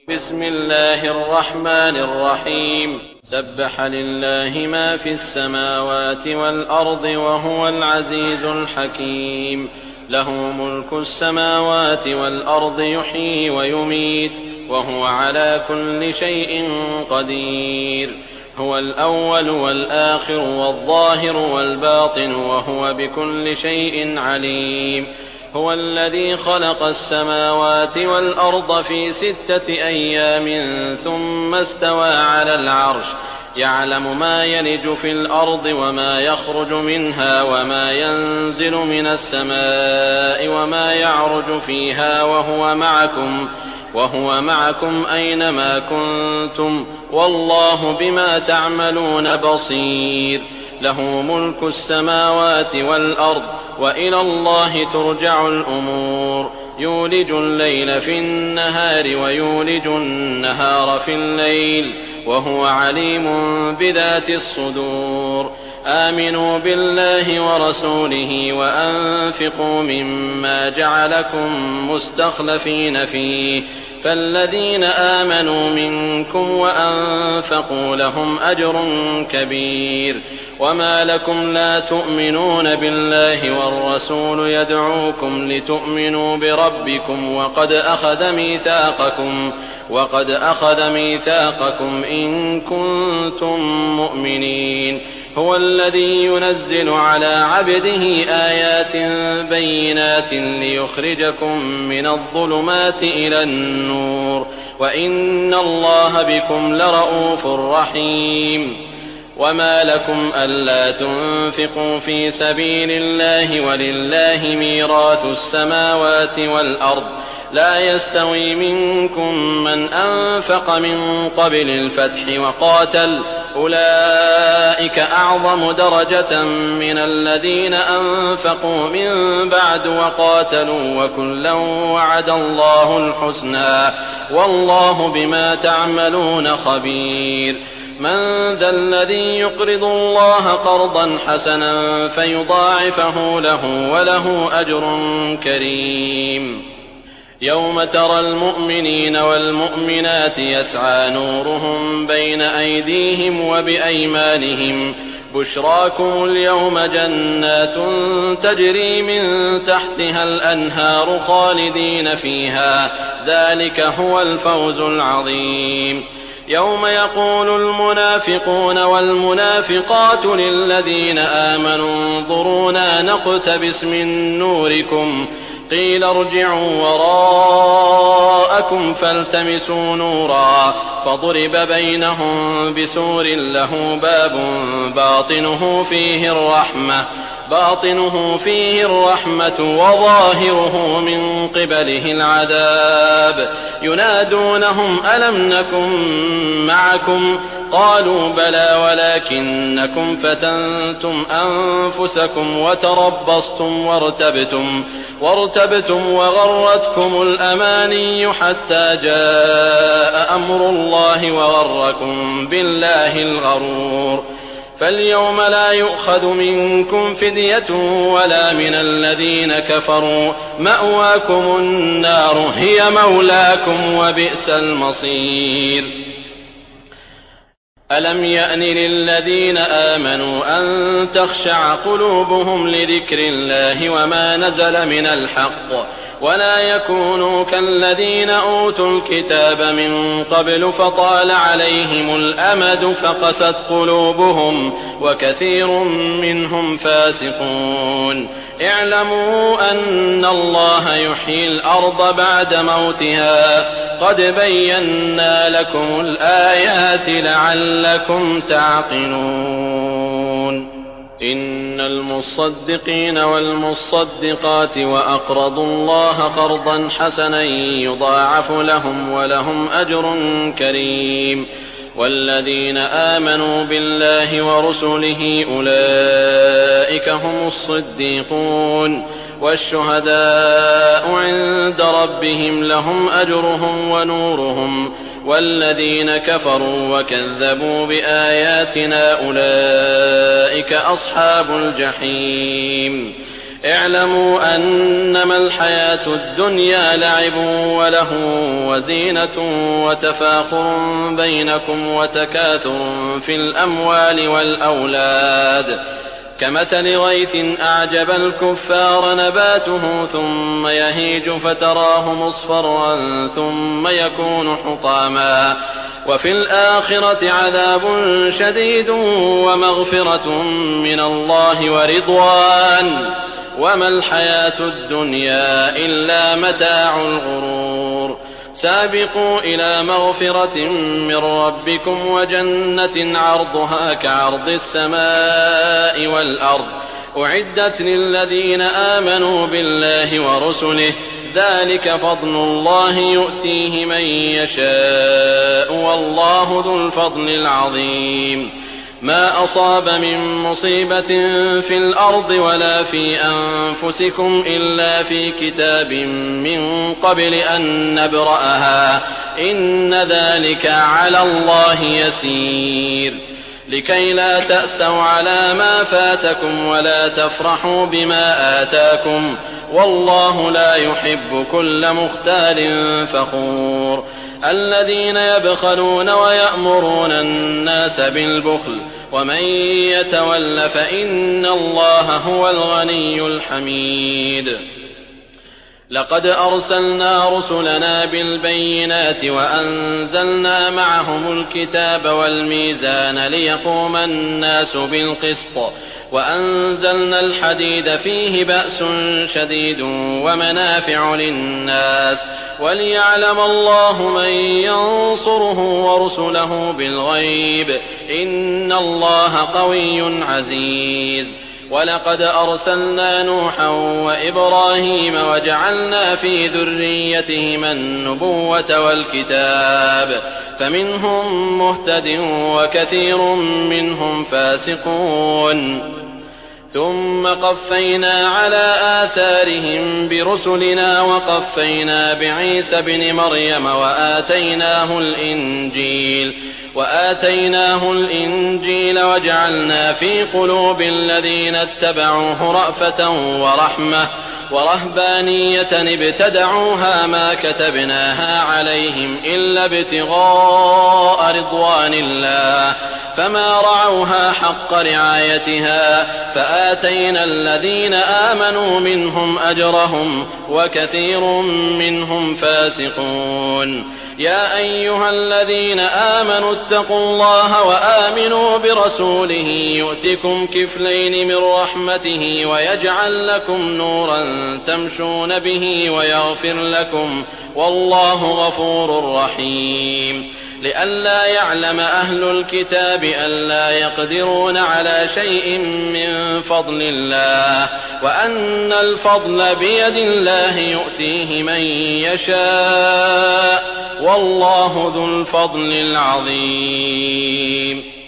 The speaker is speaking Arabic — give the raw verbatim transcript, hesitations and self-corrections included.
بسم الله الرحمن الرحيم. سبح لله ما في السماوات والأرض وهو العزيز الحكيم. له ملك السماوات والأرض يحيي ويميت وهو على كل شيء قدير. هو الأول والآخر والظاهر والباطن وهو بكل شيء عليم. هو الذي خلق السماوات والأرض في ستة أيام ثم استوى على العرش يعلم ما يلج في الأرض وما يخرج منها وما ينزل من السماء وما يعرج فيها وهو معكم وهو معكم أينما كنتم والله بما تعملون بصير. له ملك السماوات والأرض وإلى الله ترجع الأمور. يولج الليل في النهار ويولج النهار في الليل وهو عليم بذات الصدور. آمنوا بالله ورسوله وأنفقوا مما جعلكم مستخلفين فيه فالذين آمنوا منكم وأنفقوا لهم أجر كبير. وما لكم لا تؤمنون بالله والرسول يدعوكم لتؤمنوا بربكم وقد أخذ ميثاقكم وقد أخذ ميثاقكم إن كنتم مؤمنين. هو الذي ينزل على عبده آيات بينات ليخرجكم من الظلمات إلى النور وإن الله بكم لرءوف رحيم. وما لكم ألا تنفقوا في سبيل الله ولله ميراث السماوات والأرض لا يستوي منكم من أنفق من قبل الفتح وقاتل أولئك أعظم درجة من الذين أنفقوا من بعد وقاتلوا وكلا وعد الله الحسنى والله بما تعملون خبير. من ذا الذي يقرض الله قرضا حسنا فيضاعفه له وله أجر كريم. يوم ترى المؤمنين والمؤمنات يسعى نورهم بين أيديهم وبأيمانهم بشراكم اليوم جنات تجري من تحتها الأنهار خالدين فيها ذلك هو الفوز العظيم. يوم يقول المنافقون والمنافقات للذين آمنوا انظرونا نقتبس من نوركم قيل ارجعوا وراءكم فالتمسوا نورا فضرب بينهم بسور له باب باطنه فيه الرحمة باطنه فيه الرحمة وظاهره من قبله العذاب. ينادونهم ألم نكن معكم قالوا بلى ولكنكم فتنتم أنفسكم وتربصتم وارتبتم وارتبتم وغرتكم الأماني حتى جاء أمر الله وغركم بالله الغرور. فاليوم لا يؤخذ منكم فدية ولا من الذين كفروا مأواكم النار هي مولاكم وبئس المصير. ألم يأن للذين آمنوا أن تخشع قلوبهم لذكر الله وما نزل من الحق ولا يكونوا كالذين أوتوا الكتاب من قبل فطال عليهم الأمد فقست قلوبهم وكثير منهم فاسقون. اعلموا أن الله يحيي الأرض بعد موتها قد بينا لكم الآيات لعلكم تعقلون. إن المصدقين والمصدقات وأقرضوا الله قرضا حسنا يضاعف لهم ولهم أجر كريم. والذين آمنوا بالله ورسله أولئك هم الصديقون والشهداء عند ربهم لهم أجرهم ونورهم. والذين كفروا وكذبوا بآياتنا أولئك أصحاب الجحيم. اعلموا أنما الحياة الدنيا لعب وله وزينة وتفاخر بينكم وتكاثر في الأموال والأولاد كمثل غيث أعجب الكفار نباته ثم يهيج فتراه مصفرا ثم يكون حطاما وفي الآخرة عذاب شديد ومغفرة من الله ورضوان وما الحياة الدنيا إلا متاع الغرور سابقوا إلى مغفرة من ربكم وجنة عرضها كعرض السماء والأرض أعدت للذين آمنوا بالله ورسله ذلك فضل الله يؤتيه من يشاء والله ذو الفضل العظيم ما أصاب من مصيبة في الأرض ولا في أنفسكم إلا في كتاب من قبل أن نبرأها إن ذلك على الله يسير لكي لا تأسوا على ما فاتكم ولا تفرحوا بما آتاكم والله لا يحب كل مختال فخور الذين يبخلون ويأمرون الناس بالبخل ومن يتول فإن الله هو الغني الحميد لقد أرسلنا رسلنا بالبينات وأنزلنا معهم الكتاب والميزان ليقوم الناس بالقسط وأنزلنا الحديد فيه بأس شديد ومنافع للناس وليعلم الله من ينصره ورسله بالغيب إن الله قوي عزيز ولقد أرسلنا نوحا وإبراهيم وجعلنا في ذريتهما النبوة والكتاب فمنهم مهتد وكثير منهم فاسقون ثم قفينا على آثارهم برسلنا وقفينا بعيسى بن مريم وآتيناه الإنجيل وآتيناه الإنجيل وجعلنا في قلوب الذين اتبعوه رأفة ورحمة ورهبانية ابتدعوها ما كتبناها عليهم إلا ابتغاء رضوان الله فما رعوها حق رعايتها فآتينا الذين آمنوا منهم أجرهم وكثير منهم فاسقون يا أيها الذين آمنوا اتقوا الله وآمنوا برسوله يؤتكم كفلين من رحمته ويجعل لكم نورا تمشون به ويغفر لكم والله غفور رحيم لئلا يعلم أهل الكتاب ألا يقدرون على شيء من فضل الله وأن الفضل بيد الله يؤتيه من يشاء والله ذو الفضل العظيم